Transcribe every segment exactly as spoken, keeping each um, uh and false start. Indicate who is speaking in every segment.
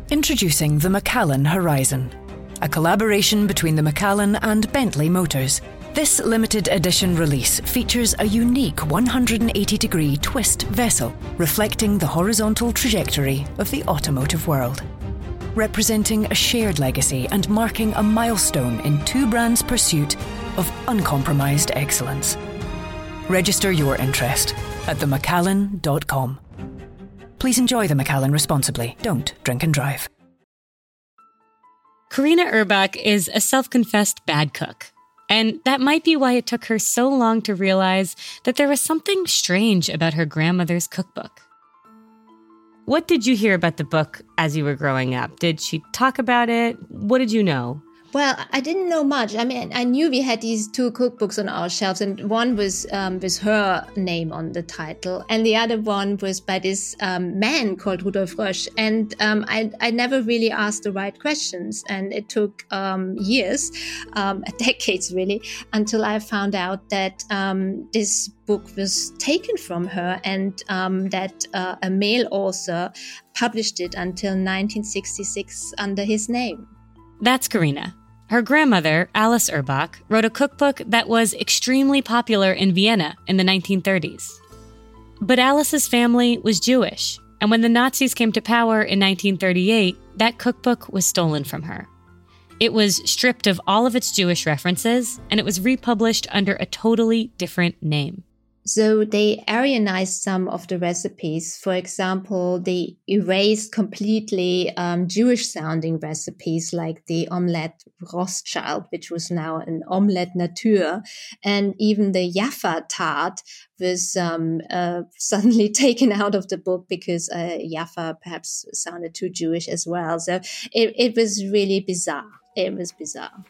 Speaker 1: Introducing the Macallan Horizon, a collaboration between the Macallan and Bentley Motors. This limited edition release features a unique one hundred eighty degree twist vessel reflecting the horizontal trajectory of the automotive world, representing a shared legacy and marking a milestone in two brands' pursuit of uncompromised excellence. Register your interest at the macallan dot com. Please enjoy the Macallan responsibly. Don't drink and drive.
Speaker 2: Carina Urbach is a self-confessed bad cook. And that might be why it took her so long to realize that there was something strange about her grandmother's cookbook. What did you hear about the book as you were growing up? Did she talk about it? What did you know?
Speaker 3: Well, I didn't know much. I mean, I knew we had these two cookbooks on our shelves, and one was um, with her name on the title, and the other one was by this um, man called Rudolf Rösch. And um, I, I never really asked the right questions, and it took um, years, um, decades really, until I found out that um, this book was taken from her, and um, that uh, a male author published it until nineteen sixty-six under his name.
Speaker 2: That's Carina. Her grandmother, Alice Urbach, wrote a cookbook that was extremely popular in Vienna in the nineteen thirties. But Alice's family was Jewish, and when the Nazis came to power in nineteen thirty-eight, that cookbook was stolen from her. It was stripped of all of its Jewish references, and it was republished under a totally different name.
Speaker 3: So they Aryanized some of the recipes. For example, they erased completely um, Jewish-sounding recipes like the omelette Rothschild, which was now an omelette nature, and even the Jaffa tart was um, uh, suddenly taken out of the book because uh, Jaffa perhaps sounded too Jewish as well. So it, it was really bizarre. It was bizarre.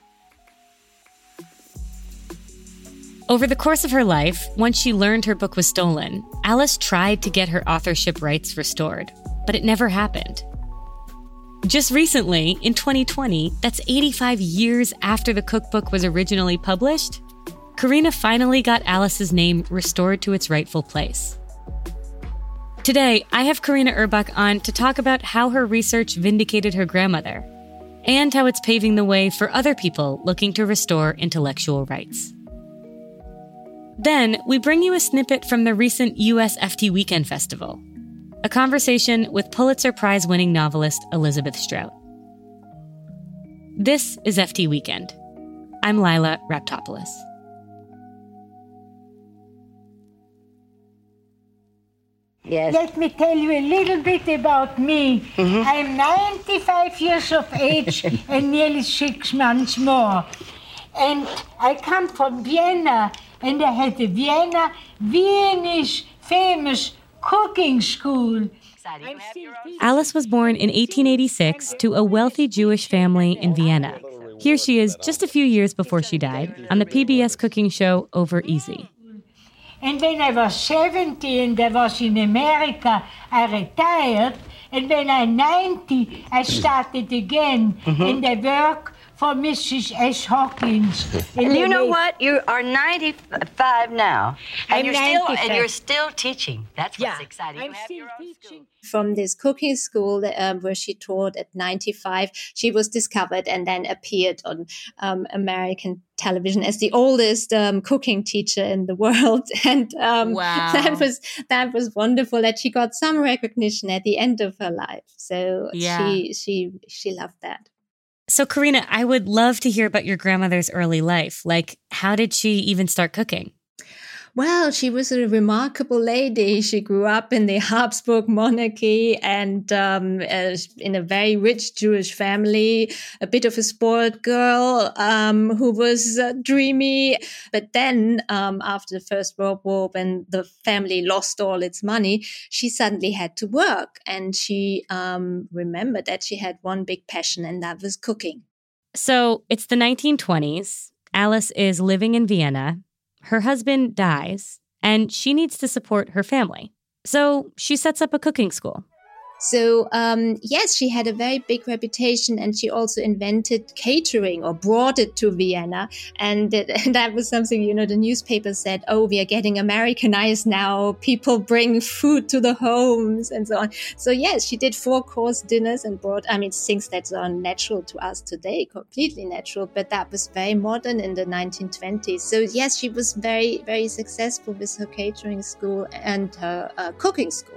Speaker 2: Over the course of her life, once she learned her book was stolen, Alice tried to get her authorship rights restored, but it never happened. Just recently, in twenty twenty, that's eighty-five years after the cookbook was originally published, Carina finally got Alice's name restored to its rightful place. Today, I have Carina Urbach on to talk about how her research vindicated her grandmother, and how it's paving the way for other people looking to restore intellectual rights. Then, we bring you a snippet from the recent U S F T Weekend Festival, a conversation with Pulitzer Prize-winning novelist Elizabeth Strout. This is F T Weekend. I'm Lila Raptopoulos.
Speaker 4: Yes. Let me tell you a little bit about me. Mm-hmm. I'm ninety-five years of age and nearly six months more. And I come from Vienna, and I had the Vienna Viennese famous cooking school.
Speaker 2: Alice was born in eighteen eighty-six to a wealthy Jewish family in Vienna. Here she is just a few years before she died on the P B S cooking show Over Easy.
Speaker 4: And when I was seventy and I was in America, I retired. And when I'm ninety, I started again. Mm-hmm. And I work for Missus S. Hawkins.
Speaker 5: And you know what? You are ninety-five now. And
Speaker 4: I'm
Speaker 5: you're
Speaker 4: ninety-five.
Speaker 5: still and you're still teaching. That's what's
Speaker 4: Yeah,
Speaker 5: exciting.
Speaker 4: I'm
Speaker 5: You have
Speaker 4: still
Speaker 5: your own
Speaker 4: teaching.
Speaker 5: school.
Speaker 3: From this cooking school um, where she taught at ninety-five, she was discovered and then appeared on um, American television as the oldest um, cooking teacher in the world. And um,
Speaker 2: Wow.
Speaker 3: that was that was wonderful that she got some recognition at the end of her life. So
Speaker 2: Yeah.
Speaker 3: she she she loved that.
Speaker 2: So, Carina, I would love to hear about your grandmother's early life. Like, how did she even start cooking?
Speaker 3: Well, she was a remarkable lady. She grew up in the Habsburg monarchy and um, uh, in a very rich Jewish family, a bit of a spoiled girl um, who was uh, dreamy. But then um, after the First World War, when the family lost all its money, she suddenly had to work. And she um, remembered that she had one big passion, and that was cooking.
Speaker 2: So, it's the nineteen twenties. Alice is living in Vienna. Her husband dies, and she needs to support her family. So she sets up a cooking school.
Speaker 3: So, um, yes, she had a very big reputation, and she also invented catering or brought it to Vienna. And, it, and that was something, you know, the newspaper said, oh, we are getting Americanized now. People bring food to the homes and so on. So, yes, she did four course dinners and brought, I mean, things that are natural to us today, completely natural, but that was very modern in the nineteen twenties. So, yes, she was very, very successful with her catering school and her uh, cooking school.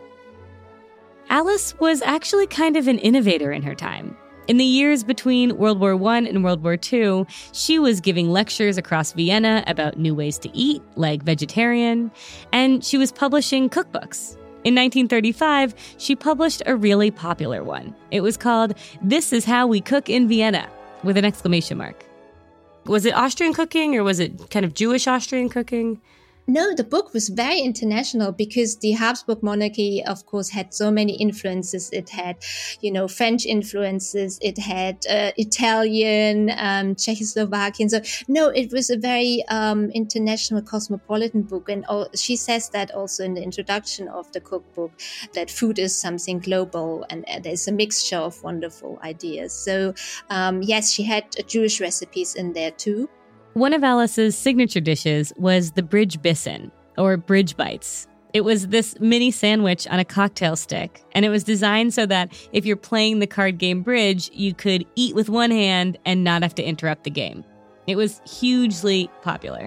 Speaker 2: Alice was actually kind of an innovator in her time. In the years between World War One and World War Two, she was giving lectures across Vienna about new ways to eat, like vegetarian, and she was publishing cookbooks. In nineteen thirty-five, she published a really popular one. It was called This Is How We Cook in Vienna, with an exclamation mark. Was it Austrian cooking, or was it kind of Jewish Austrian cooking?
Speaker 3: No, the book was very international because the Habsburg monarchy, of course, had so many influences. It had, you know, French influences. It had uh, Italian, um, Czechoslovakian. So, no, it was a very um, international, cosmopolitan book. And all, she says that also in the introduction of the cookbook, that food is something global and uh, there's a mixture of wonderful ideas. So, um, yes, she had uh, Jewish recipes in there too.
Speaker 2: One of Alice's signature dishes was the bridge bissen, or bridge bites. It was this mini sandwich on a cocktail stick, and it was designed so that if you're playing the card game bridge, you could eat with one hand and not have to interrupt the game. It was hugely popular.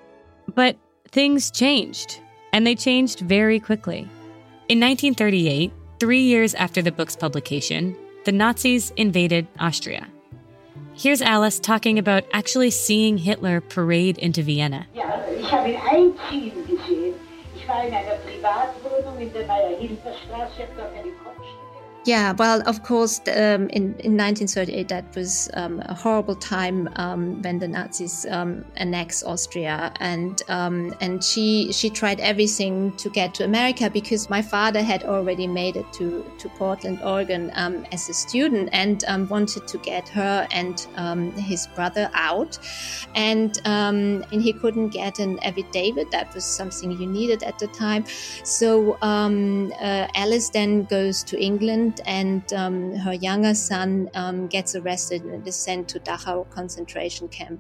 Speaker 2: But things changed, and they changed very quickly. In nineteen thirty-eight, three years after the book's publication, the Nazis invaded Austria. Here's Alice talking about actually seeing Hitler parade into Vienna.
Speaker 4: Ja, ich habe ihn einziehen gesehen. Ich war in einer Privatwohnung in der Meyer-Hilfer-Straße, ich habe dort eine Kopfstelle.
Speaker 3: Yeah, well, of course, um, in, in nineteen thirty-eight, that was um, a horrible time um, when the Nazis um, annexed Austria. And um, and she she tried everything to get to America because my father had already made it to, to Portland, Oregon um, as a student and um, wanted to get her and um, his brother out. And, um, and he couldn't get an affidavit. That was something you needed at the time. So um, uh, Alice then goes to England, and um, her younger son um, gets arrested and is sent to Dachau concentration camp.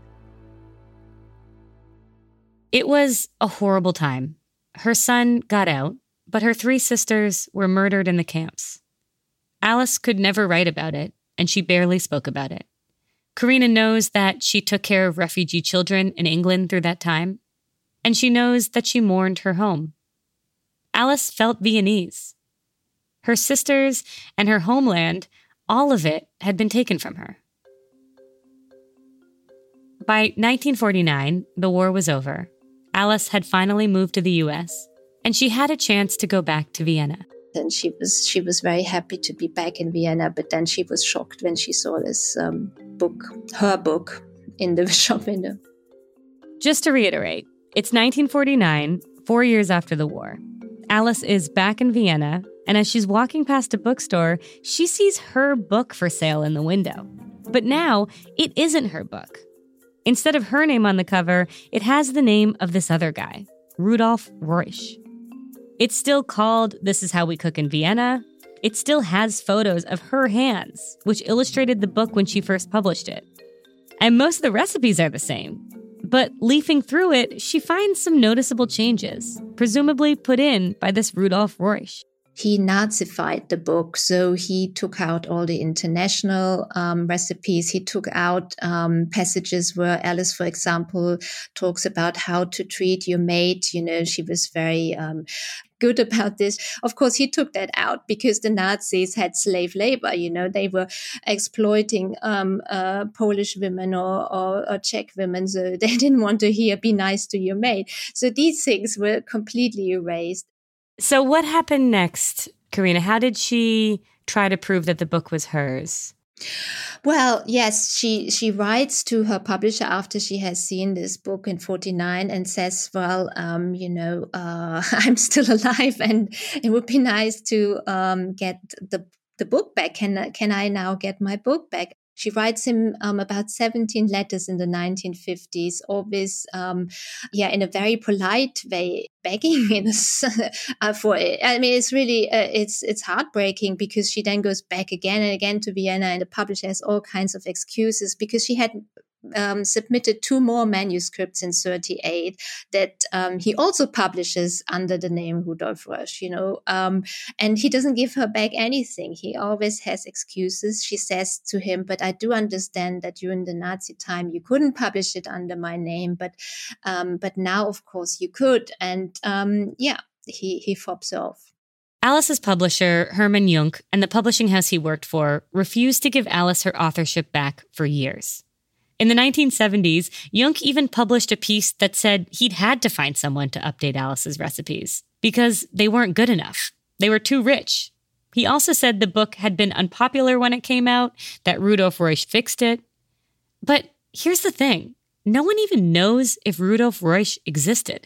Speaker 2: It was a horrible time. Her son got out, but her three sisters were murdered in the camps. Alice could never write about it, and she barely spoke about it. Karina knows that she took care of refugee children in England through that time, and she knows that she mourned her home. Alice felt Viennese. Her sisters and her homeland, all of it had been taken from her. By nineteen forty-nine, the war was over. Alice had finally moved to the U S, and she had a chance to go back to Vienna.
Speaker 3: And she was she was very happy to be back in Vienna, but then she was shocked when she saw this um, book, her book, in the shop window.
Speaker 2: Just to reiterate, it's nineteen forty-nine, four years after the war. Alice is back in Vienna, and as she's walking past a bookstore, she sees her book for sale in the window. But now, it isn't her book. Instead of her name on the cover, it has the name of this other guy, Rudolf Reusch. It's still called This Is How We Cook in Vienna. It still has photos of her hands, which illustrated the book when she first published it. And most of the recipes are the same. But leafing through it, she finds some noticeable changes, presumably put in by this Rudolf Reusch.
Speaker 3: He Nazified the book, so he took out all the international um, recipes. He took out um, passages where Alice, for example, talks about how to treat your mate. You know, she was very um, good about this. Of course, he took that out because the Nazis had slave labor. You know, they were exploiting um, uh, Polish women or, or, or Czech women, so they didn't want to hear, be nice to your mate. So these things were completely erased.
Speaker 2: So what happened next, Karina? How did she try to prove that the book was hers?
Speaker 3: Well, yes, she, she writes to her publisher after she has seen this book in forty-nine and says, well, um, you know, uh, I'm still alive and it would be nice to um, get the, the book back. Can, can I now get my book back? She writes him um, about seventeen letters in the nineteen fifties, always, um, yeah, in a very polite way, begging in a, for it. I mean, it's really, uh, it's it's heartbreaking because she then goes back again and again to Vienna, and the publisher has all kinds of excuses because she had Um, submitted two more manuscripts in thirty-eight that um, he also publishes under the name Rudolf Rösch, you know, um, and he doesn't give her back anything. He always has excuses. She says to him, but I do understand that during the Nazi time you couldn't publish it under my name, but um, but now, of course, you could. And um, yeah, he, he fobs off.
Speaker 2: Alice's publisher, Hermann Jungk, and the publishing house he worked for refused to give Alice her authorship back for years. In the nineteen seventies, Jungk even published a piece that said he'd had to find someone to update Alice's recipes because they weren't good enough. They were too rich. He also said the book had been unpopular when it came out, that Rudolf Reusch fixed it. But here's the thing. No one even knows if Rudolf Reusch existed.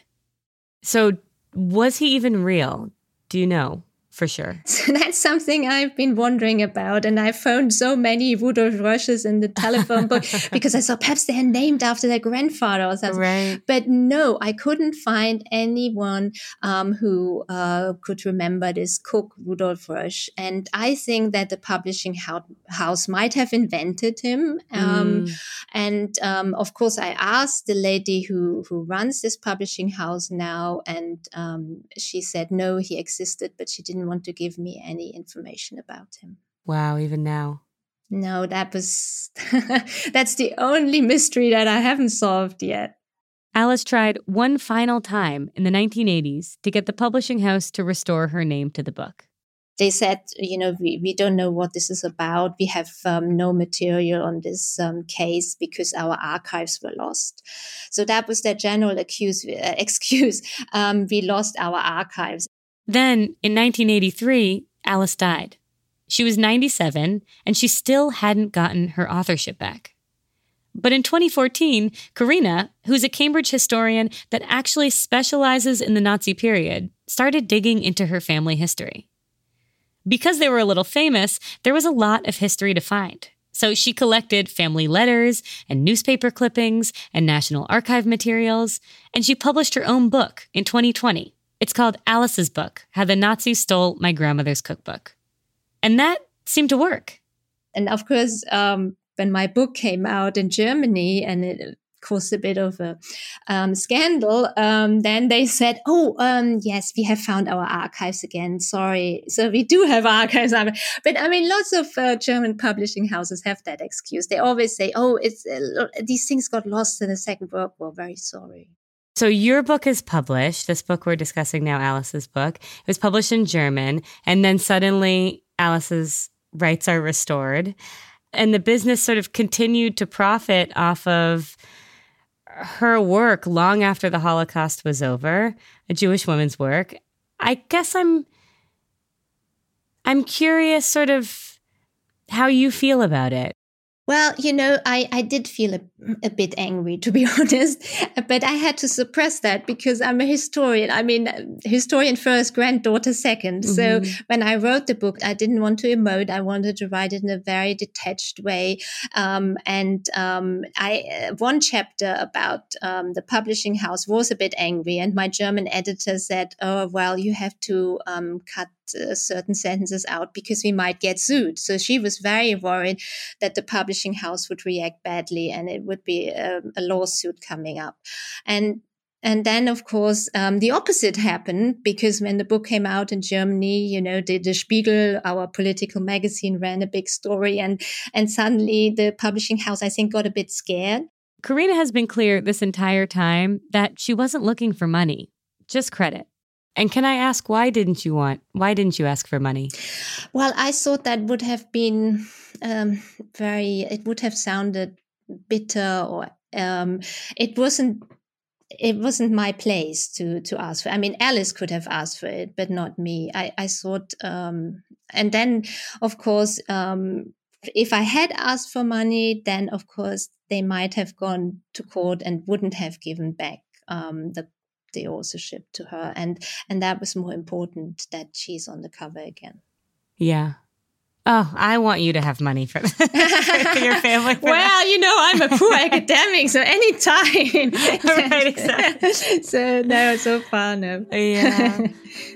Speaker 2: So was he even real? Do you know? For sure.
Speaker 3: So that's something I've been wondering about. And I found so many Rudolf Rösches in the telephone book because I thought perhaps they're named after their grandfather or something.
Speaker 2: Right.
Speaker 3: But no, I couldn't find anyone um, who uh, could remember this cook, Rudolf Rösch. And I think that the publishing house might have invented him. Um, mm. And um, of course, I asked the lady who, who runs this publishing house now, and um, she said, no, he existed, but she didn't want to give me any information about him.
Speaker 2: Wow, even now.
Speaker 3: No, that was, that's the only mystery that I haven't solved yet.
Speaker 2: Alice tried one final time in the nineteen eighties to get the publishing house to restore her name to the book.
Speaker 3: They said, you know, we, we don't know what this is about. We have um, no material on this um, case because our archives were lost. So that was their general accuse, uh, excuse. Um, we lost our archives.
Speaker 2: Then, in nineteen eighty-three, Alice died. She was ninety-seven, and she still hadn't gotten her authorship back. But in twenty fourteen, Karina, who's a Cambridge historian that actually specializes in the Nazi period, started digging into her family history. Because they were a little famous, there was a lot of history to find. So she collected family letters and newspaper clippings and National Archive materials, and she published her own book in twenty twenty. It's called Alice's Book, How the Nazis Stole My Grandmother's Cookbook. And that seemed to work.
Speaker 3: And of course, um, when my book came out in Germany, and it caused a bit of a um, scandal, um, then they said, oh, um, yes, we have found our archives again. Sorry. So we do have archives. But I mean, lots of uh, German publishing houses have that excuse. They always say, oh, it's uh, these things got lost in the Second World War. Very sorry.
Speaker 2: So your book is published. This book we're discussing now, Alice's book, it was published in German. And then suddenly Alice's rights are restored. And the business sort of continued to profit off of her work long after the Holocaust was over, a Jewish woman's work. I guess I'm, I'm curious sort of how you feel about it.
Speaker 3: Well, you know, I, I did feel a, a bit angry, to be honest, but I had to suppress that because I'm a historian. I mean, historian first, granddaughter second. Mm-hmm. So when I wrote the book, I didn't want to emote. I wanted to write it in a very detached way. Um, and um, I uh, one chapter about um, the publishing house was a bit angry. And my German editor said, oh, well, you have to um, cut Uh, certain sentences out because we might get sued. So she was very worried that the publishing house would react badly and it would be a, a lawsuit coming up. And and then, of course, um, the opposite happened because when the book came out in Germany, you know, the, the Spiegel, our political magazine, ran a big story, and and suddenly the publishing house, I think, got a bit scared.
Speaker 2: Karina has been clear this entire time that she wasn't looking for money, just credit. And can I ask, why didn't you want, why didn't you ask for money?
Speaker 3: Well, I thought that would have been um, very, it would have sounded bitter, or um, it wasn't, it wasn't my place to, to ask for. I mean, Alice could have asked for it, but not me. I, I thought, um, and then, of course, um, if I had asked for money, then, of course, they might have gone to court and wouldn't have given back um, the the authorship to her, and and that was more important, that she's on the cover again.
Speaker 2: Yeah. Oh, I want you to have money for, for your family. For
Speaker 3: well,
Speaker 2: that.
Speaker 3: you know, I'm a poor academic, so anytime.
Speaker 2: Right, exactly.
Speaker 3: So no, so far, no.
Speaker 2: Yeah.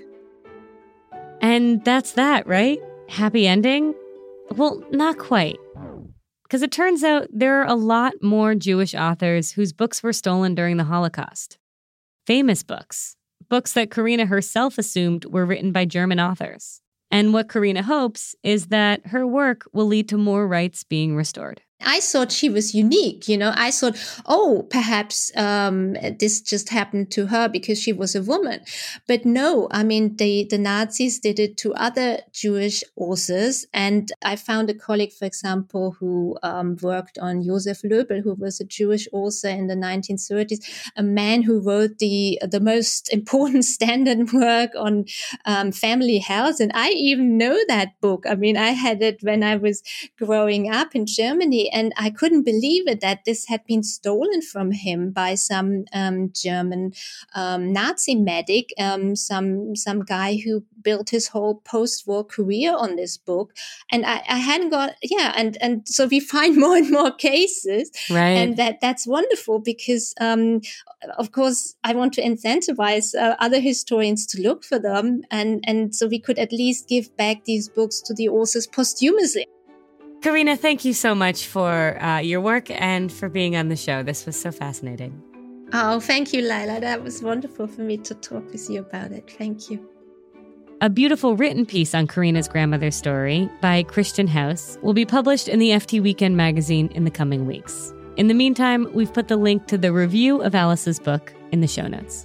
Speaker 2: And that's that, right? Happy ending? Well, not quite. Because it turns out there are a lot more Jewish authors whose books were stolen during the Holocaust. Famous books. Books that Karina herself assumed were written by German authors. And what Karina hopes is that her work will lead to more rights being restored.
Speaker 3: I thought she was unique, you know. I thought, oh, perhaps um, this just happened to her because she was a woman. But no, I mean, the, the Nazis did it to other Jewish authors. And I found a colleague, for example, who um, worked on Josef Löbel, who was a Jewish author in the nineteen thirties, a man who wrote the the most important standard work on um, family health. And I even know that book. I mean, I had it when I was growing up in Germany. And I couldn't believe it that this had been stolen from him by some um, German um, Nazi medic, um, some some guy who built his whole post-war career on this book. And I, I hadn't got, yeah, and, and so we find more and more cases.
Speaker 2: Right.
Speaker 3: And that that's wonderful because, um, of course, I want to incentivize uh, other historians to look for them. And, and so we could at least give back these books to the authors posthumously.
Speaker 2: Karina, thank you so much for uh, your work and for being on the show. This was so fascinating.
Speaker 3: Oh, thank you, Lila. That was wonderful for me to talk with you about it. Thank you.
Speaker 2: A beautiful written piece on Karina's grandmother's story by Christian House will be published in the F T Weekend magazine in the coming weeks. In the meantime, we've put the link to the review of Alice's book in the show notes.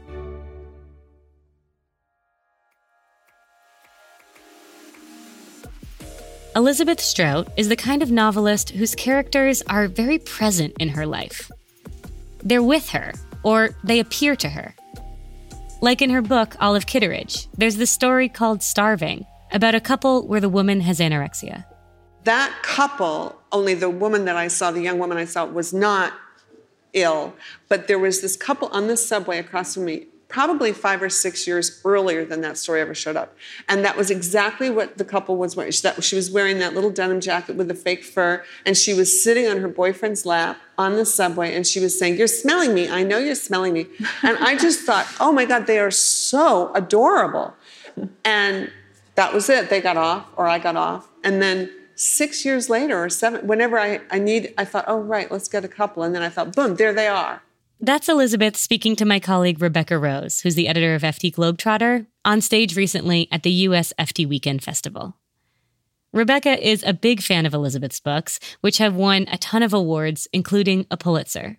Speaker 2: Elizabeth Strout is the kind of novelist whose characters are very present in her life. They're with her, or they appear to her. Like in her book, Olive Kitteridge, there's this story called Starving, about a couple where the woman has anorexia.
Speaker 6: That couple, only the woman that I saw, the young woman I saw, was not ill, but there was this couple on the subway across from me, probably five or six years earlier than that story ever showed up. And that was exactly what the couple was wearing. She, that, she was wearing that little denim jacket with the fake fur, and she was sitting on her boyfriend's lap on the subway, and she was saying, "You're smelling me. I know you're smelling me." And I just thought, oh my God, they are so adorable. And that was it. They got off, or I got off. And then six years later, or seven, whenever I, I need, I thought, oh, right, let's get a couple. And then I thought, boom, there they are.
Speaker 2: That's Elizabeth speaking to my colleague Rebecca Rose, who's the editor of F T Globetrotter, on stage recently at the U S F T Weekend Festival. Rebecca is a big fan of Elizabeth's books, which have won a ton of awards, including a Pulitzer.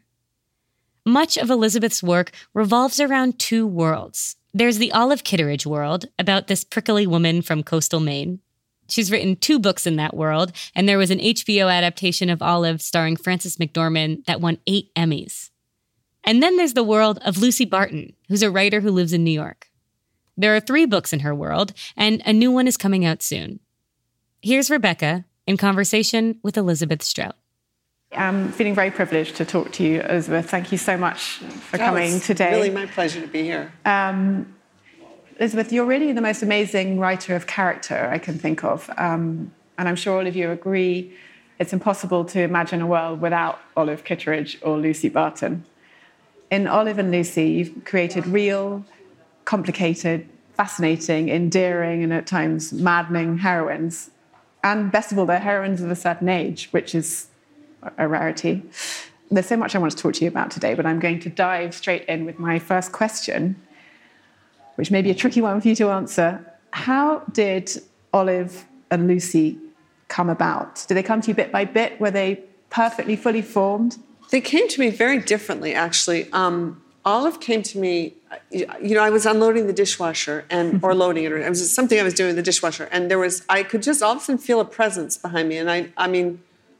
Speaker 2: Much of Elizabeth's work revolves around two worlds. There's the Olive Kitteridge world, about this prickly woman from coastal Maine. She's written two books in that world, and there was an H B O adaptation of Olive starring Frances McDormand that won eight Emmys. And then there's the world of Lucy Barton, who's a writer who lives in New York. There are three books in her world, and a new one is coming out soon. Here's Rebecca in conversation with Elizabeth Strout.
Speaker 7: I'm feeling very privileged to talk to you, Elizabeth. Thank you so much for
Speaker 6: That
Speaker 7: coming
Speaker 6: was
Speaker 7: today.
Speaker 6: Really my pleasure to be here.
Speaker 7: Um, Elizabeth, you're really the most amazing writer of character I can think of. Um, and I'm sure all of you agree it's impossible to imagine a world without Olive Kitteridge or Lucy Barton. In Olive and Lucy, you've created real, complicated, fascinating, endearing, and at times maddening heroines. And best of all, they're heroines of a certain age, which is a rarity. There's so much I want to talk to you about today, but I'm going to dive straight in with my first question, which may be a tricky one for you to answer. How did Olive and Lucy come about? Did they come to you bit by bit? Were they perfectly, fully formed?
Speaker 6: They came to me very differently, actually. Um, Olive came to me, you know, I was unloading the dishwasher and or loading it, or it was something I was doing in the dishwasher, and there was, I could just all of a sudden feel a presence behind me, and I, I mean,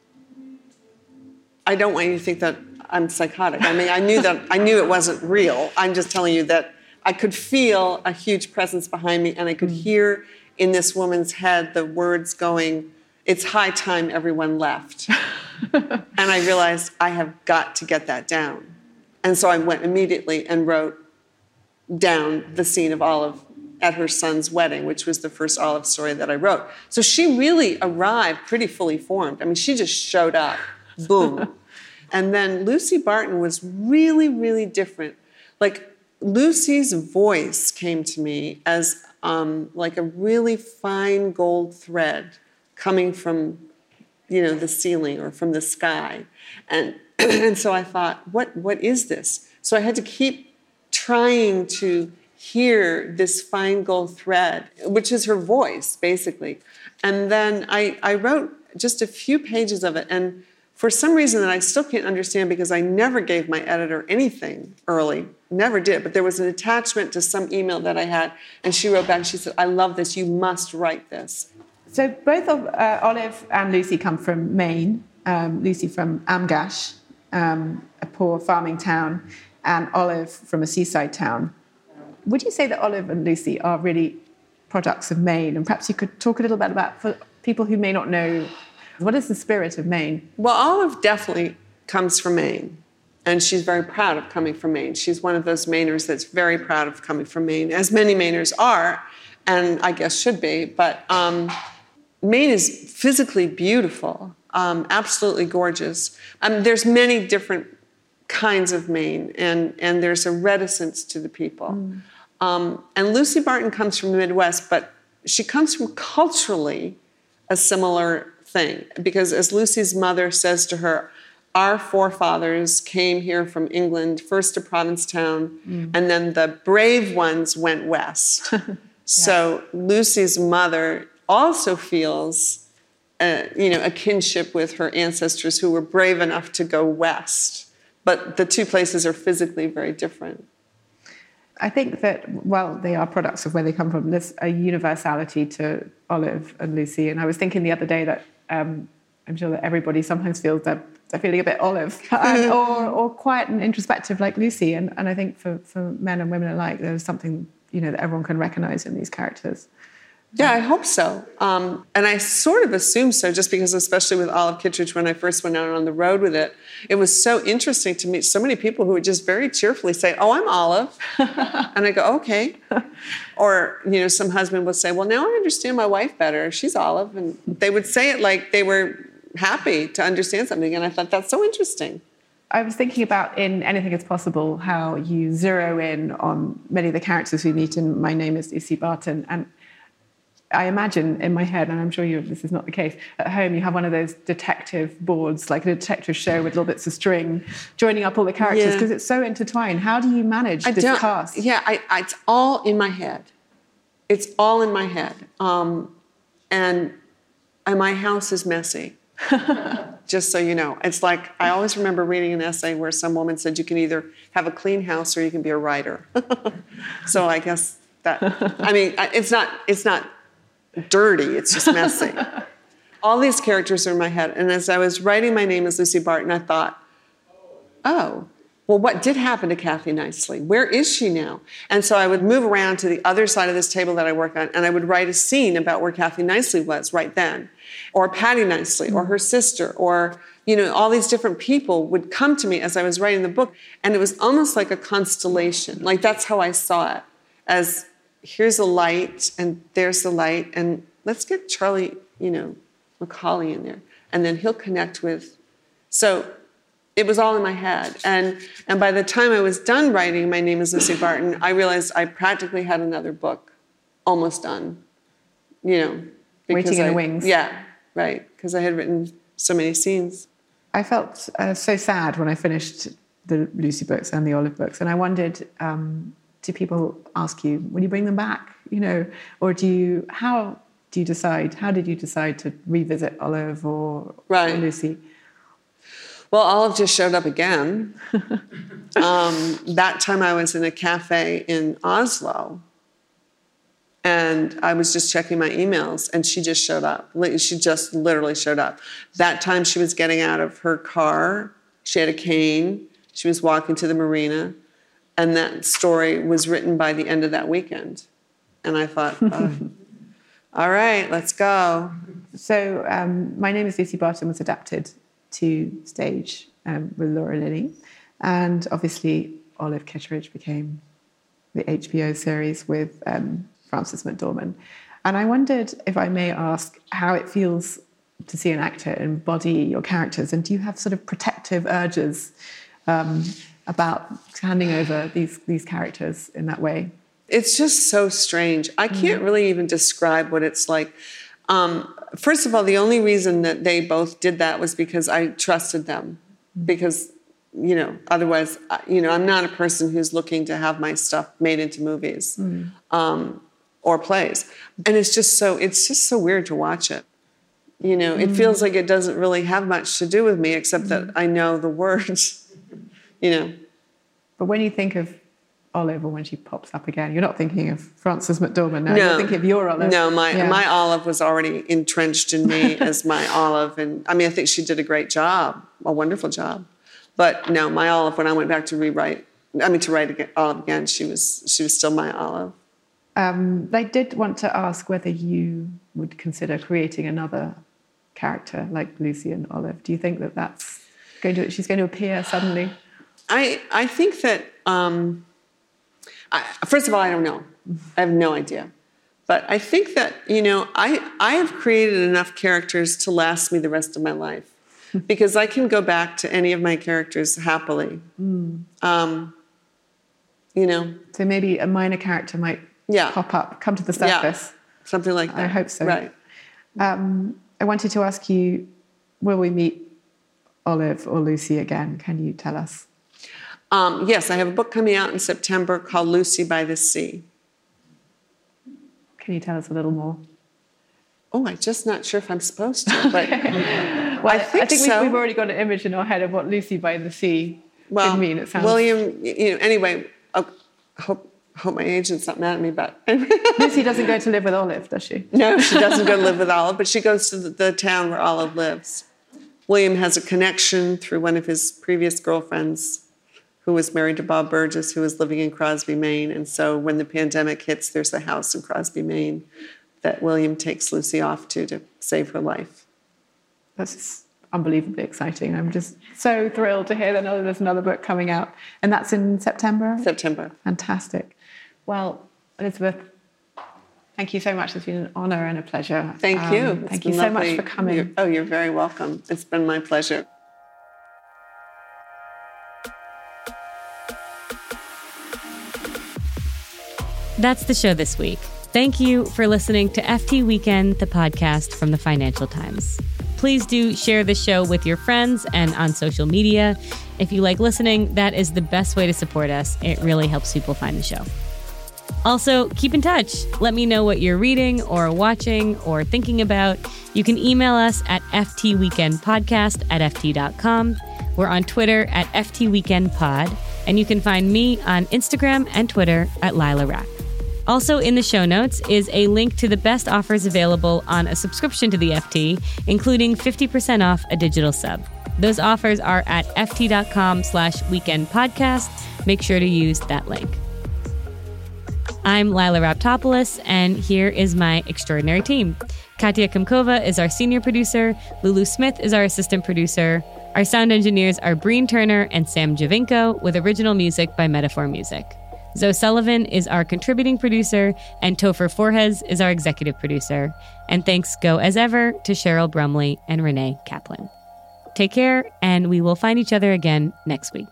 Speaker 6: I don't want you to think that I'm psychotic. I mean, I knew that, I knew it wasn't real. I'm just telling you that I could feel a huge presence behind me, and I could hear in this woman's head the words going, "It's high time everyone left." And I realized I have got to get that down. And so I went immediately and wrote down the scene of Olive at her son's wedding, which was the first Olive story that I wrote. So she really arrived pretty fully formed. I mean, she just showed up, boom. And then Lucy Barton was really, really different. Like, Lucy's voice came to me as um, like a really fine gold thread coming from, you know, the ceiling or from the sky. And, and so I thought, what what is this? So I had to keep trying to hear this fine gold thread, which is her voice, basically. And then I, I wrote just a few pages of it. And for some reason that I still can't understand, because I never gave my editor anything early, never did, but there was an attachment to some email that I had, and she wrote back, she said, I love this, you must write this.
Speaker 7: So both of uh, Olive and Lucy come from Maine, um, Lucy from Amgash, um, a poor farming town, and Olive from a seaside town. Would you say that Olive and Lucy are really products of Maine? And perhaps you could talk a little bit about, for people who may not know, what is the spirit of Maine?
Speaker 6: Well, Olive definitely comes from Maine, and she's very proud of coming from Maine. She's one of those Mainers that's very proud of coming from Maine, as many Mainers are, and I guess should be. But um, Maine is physically beautiful, um, absolutely gorgeous. Um, there's many different kinds of Maine, and, and there's a reticence to the people. Mm. Um, and Lucy Barton comes from the Midwest, but she comes from culturally a similar thing, because as Lucy's mother says to her, our forefathers came here from England, first to Provincetown, mm. and then the brave ones went west. yeah. So Lucy's mother also feels, uh, you know, a kinship with her ancestors who were brave enough to go west. But the two places are physically very different.
Speaker 7: I think that, well, they are products of where they come from. There's a universality to Olive and Lucy. And I was thinking the other day that um, I'm sure that everybody sometimes feels that they're feeling a bit Olive and, or, or quiet and introspective like Lucy. And, and I think for, for men and women alike, there's something, you know, that everyone can recognize in these characters.
Speaker 6: Yeah, I hope so. Um, and I sort of assume so, just because, especially with Olive Kitteridge, when I first went out on the road with it, it was so interesting to meet so many people who would just very cheerfully say, oh, I'm Olive. And I go, okay. Or, you know, some husband would say, well, now I understand my wife better. She's Olive. And they would say it like they were happy to understand something. And I thought, that's so interesting.
Speaker 7: I was thinking about, in Anything Is Possible, how you zero in on many of the characters we meet in My Name is Lucy Barton. And I imagine in my head, and I'm sure you, this is not the case, at home you have one of those detective boards, like a detective show with little bits of string, joining up all the characters, because yeah. it's so intertwined. How do you manage I this don't, cast?
Speaker 6: Yeah, I, I, it's all in my head. It's all in my head. Um, and, and my house is messy, just so you know. It's like, I always remember reading an essay where some woman said you can either have a clean house or you can be a writer. So I guess that, I mean, it's not, it's not, dirty, it's just messy. All these characters are in my head. And as I was writing My Name is Lucy Barton, I thought, oh, well, what did happen to Kathy Nicely? Where is she now? And so I would move around to the other side of this table that I work on, and I would write a scene about where Kathy Nicely was right then, or Patty Nicely, or her sister, or, you know, all these different people would come to me as I was writing the book, and it was almost like a constellation. Like, that's how I saw it, as here's a light, and there's the light, and let's get Charlie, you know, Macaulay in there, and then he'll connect with. So it was all in my head, and and by the time I was done writing My Name is Lucy Barton, I realized I practically had another book almost done, you know.
Speaker 7: Waiting in
Speaker 6: I,
Speaker 7: the wings.
Speaker 6: Yeah, right, because I had written so many scenes.
Speaker 7: I felt uh, so sad when I finished the Lucy books and the Olive books, and I wondered, um, do people ask you, will you bring them back? You know, or do you, how do you decide, how did you decide to revisit Olive or,
Speaker 6: right.
Speaker 7: or Lucy?
Speaker 6: Well, Olive just showed up again. um, that time I was in a cafe in Oslo, and I was just checking my emails, and she just showed up. She just literally showed up. That time she was getting out of her car. She had a cane. She was walking to the marina. And that story was written by the end of that weekend. And I thought, oh, all right, let's go.
Speaker 7: So um, My Name is Lucy Barton was adapted to stage um, with Laura Linney. And obviously Olive Kitteridge became the H B O series with um, Frances McDormand. And I wondered if I may ask how it feels to see an actor embody your characters, and do you have sort of protective urges um, about handing over these these characters in that way?
Speaker 6: It's just so strange. I can't really even describe what it's like. Um, first of all, the only reason that they both did that was because I trusted them. Because, you know, otherwise, you know, I'm not a person who's looking to have my stuff made into movies mm. um, or plays. And it's just so, it's just so weird to watch it. You know, it mm. feels like it doesn't really have much to do with me, except mm. that I know the words, you know.
Speaker 7: But when you think of Olive, or when she pops up again, you're not thinking of Frances McDormand now.
Speaker 6: No,
Speaker 7: you're thinking of your Olive.
Speaker 6: No, my
Speaker 7: yeah.
Speaker 6: my Olive was already entrenched in me as my Olive, and I mean, I think she did a great job, a wonderful job. But no, my Olive, when I went back to rewrite, I mean, to write again, Olive again, she was she was still my Olive.
Speaker 7: Um, they did want to ask whether you would consider creating another character like Lucy and Olive. Do you think that that's going to she's going to appear suddenly?
Speaker 6: I I think that. Um, I, first of all, I don't know. I have no idea. But I think that, you know, I, I have created enough characters to last me the rest of my life. Because I can go back to any of my characters happily. Mm. Um, you know.
Speaker 7: So maybe a minor character might
Speaker 6: yeah.
Speaker 7: pop up, come to the surface.
Speaker 6: Yeah. Something like that.
Speaker 7: I hope so.
Speaker 6: Right.
Speaker 7: Um, I wanted to ask you, will we meet Olive or Lucy again? Can you tell us?
Speaker 6: Um, yes, I have a book coming out in September called Lucy by the Sea.
Speaker 7: Can you tell us a little more?
Speaker 6: Oh, I'm just not sure if I'm supposed to, but
Speaker 7: well,
Speaker 6: I think,
Speaker 7: I think
Speaker 6: so.
Speaker 7: we've, we've already got an image in our head of what Lucy by the Sea
Speaker 6: well,
Speaker 7: could mean. It sounds...
Speaker 6: William, you know, anyway, I hope, hope my agent's not mad at me, but...
Speaker 7: Lucy doesn't go to live with Olive, does she?
Speaker 6: No, she doesn't go to live with Olive, but she goes to the, the town where Olive lives. William has a connection through one of his previous girlfriends who was married to Bob Burgess, who was living in Crosby, Maine. And so when the pandemic hits, there's a house in Crosby, Maine that William takes Lucy off to to save her life.
Speaker 7: That's unbelievably exciting. I'm just so thrilled to hear that there's another book coming out. And that's in September?
Speaker 6: September.
Speaker 7: Fantastic. Well, Elizabeth, thank you so much. It's been an honour and a pleasure.
Speaker 6: Thank you.
Speaker 7: Um, thank you so much for coming.
Speaker 6: You're, oh, you're very welcome. It's been my pleasure.
Speaker 2: That's the show this week. Thank you for listening to F T Weekend, the podcast from the Financial Times. Please do share the show with your friends and on social media. If you like listening, that is the best way to support us. It really helps people find the show. Also, keep in touch. Let me know what you're reading or watching or thinking about. You can email us at f t weekend podcast at f t dot com. We're on Twitter at f t weekend pod, and you can find me on Instagram and Twitter at Lila Rack. Also in the show notes is a link to the best offers available on a subscription to the F T, including fifty percent off a digital sub. Those offers are at f t dot com slash weekend podcast. Make sure to use that link. I'm Lila Raptopoulos, and here is my extraordinary team. Katya Kumkova is our senior producer. Lulu Smith is our assistant producer. Our sound engineers are Breen Turner and Sam Javinko, with original music by Metaphor Music. Zoe Sullivan is our contributing producer, and Topher Forhez is our executive producer. And thanks go as ever to Cheryl Brumley and Renee Kaplan. Take care, and we will find each other again next week.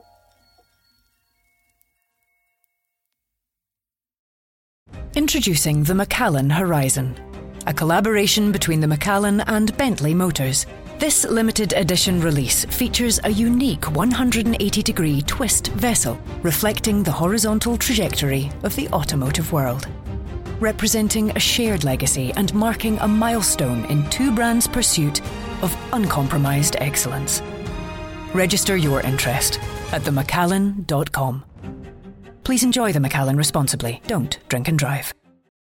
Speaker 1: Introducing the Macallan Horizon, a collaboration between the Macallan and Bentley Motors. This limited edition release features a unique one hundred eighty degree twist vessel reflecting the horizontal trajectory of the automotive world. Representing a shared legacy and marking a milestone in two brands' pursuit of uncompromised excellence. Register your interest at the macallan dot com. Please enjoy the Macallan responsibly. Don't drink and drive.